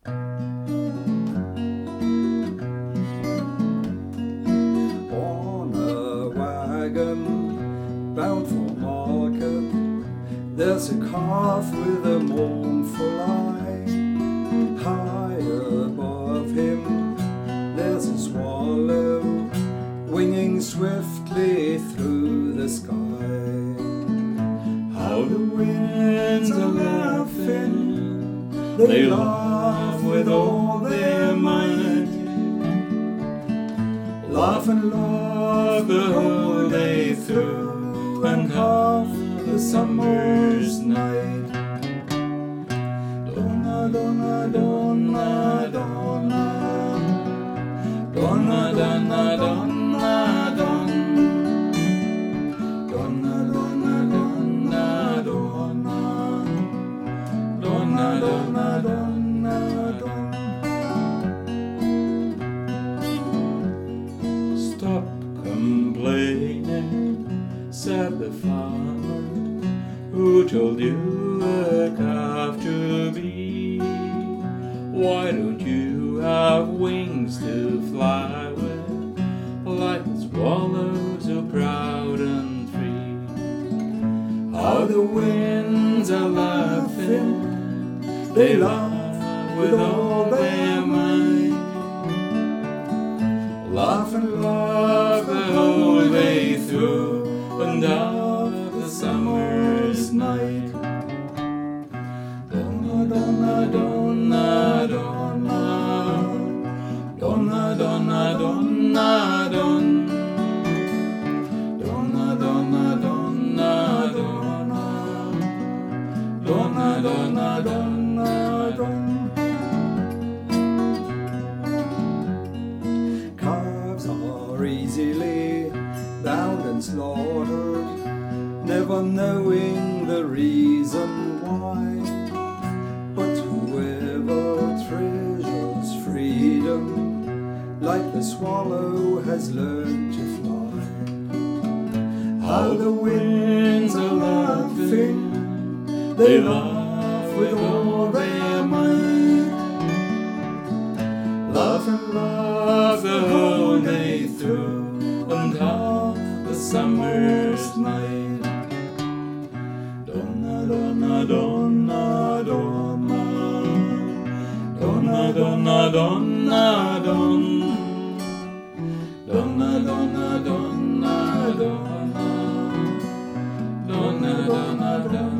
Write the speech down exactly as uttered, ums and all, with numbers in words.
On a wagon bound for market, there's a calf with a mournful eye. High above him there's a swallow winging swiftly through the sky. How the winds are laughing, they laugh with all their might. Laugh and laugh the whole day through, and half the summer's night. Donna, donna, donna, donna, donna, donna, donna, donna, donna, donna, donna, donna, donna, donna, donna. Stop complaining, said the farmer, who told you a calf to be. Why don't you have wings to fly with, like the swallow so proud and free? How the winds are laughing, they laugh with all their might. Laugh and laugh the whole day through, and half the summer's night. Donna, donna, donna, donna, donna, donna, donna, donna, donna, donna, donna, donna, donna, donna, donna. Calves are easily bound and slaughtered, never knowing the reason why. But whoever treasures freedom, like the swallow, has learned to fly. How the winds are laughing, they laugh with all their might. Laugh and laugh the whole day through, and half the summer's night. Donna, donna, donna, donna, donna, donna, donna, donna, donna, donna, donna, donna, donna, donna, donna.